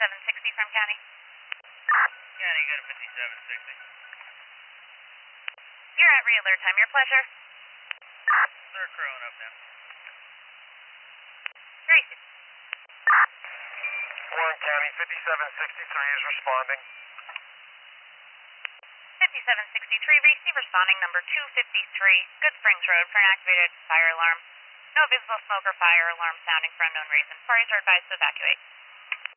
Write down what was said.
5760 from County. County, go to 5760. You're at re-alert time. Your pleasure. They're crowing up now. Great. Warren County, 5763 is responding. 5763, receive responding number 253, Good Springs Road for an activated fire alarm. No visible smoke or fire alarm sounding for unknown reason. Parties are advised to evacuate.